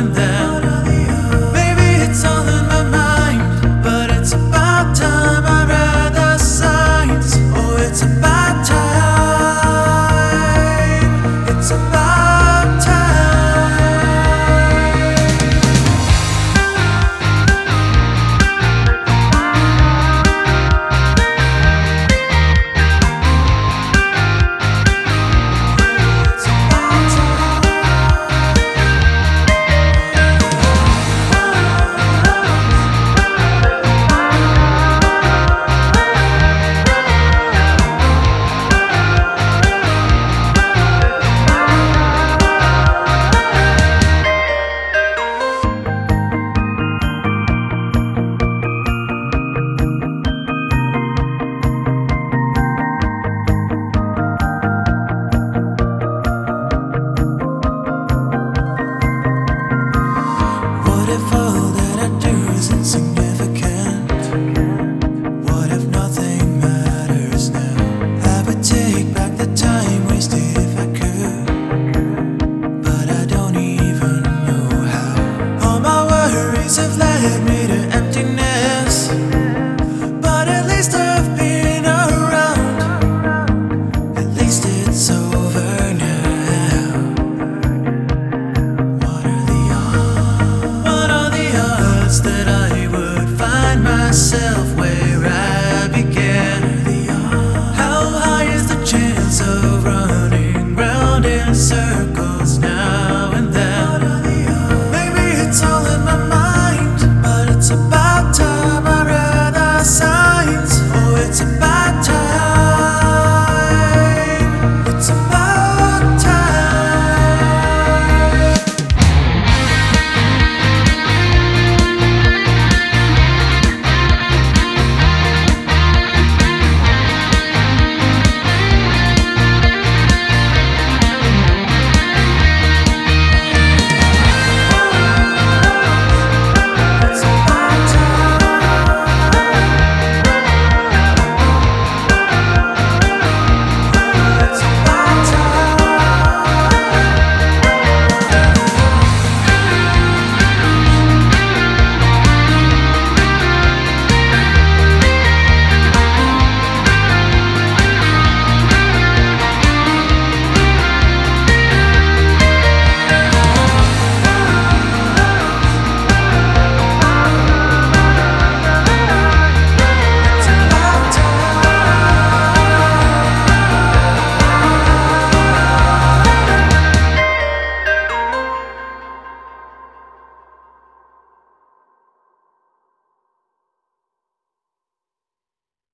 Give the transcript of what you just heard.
find them. Maybe it's all in my mind, but it's about time I read the signs. Oh, it's about time. It's about time. What if all that I do is insignificant? What if nothing matters now? I would take back the time wasted if I could, but I don't even know how. All my worries have led me to emptiness, but at least I've been around. At least it's over now. What are the odds that I would find myself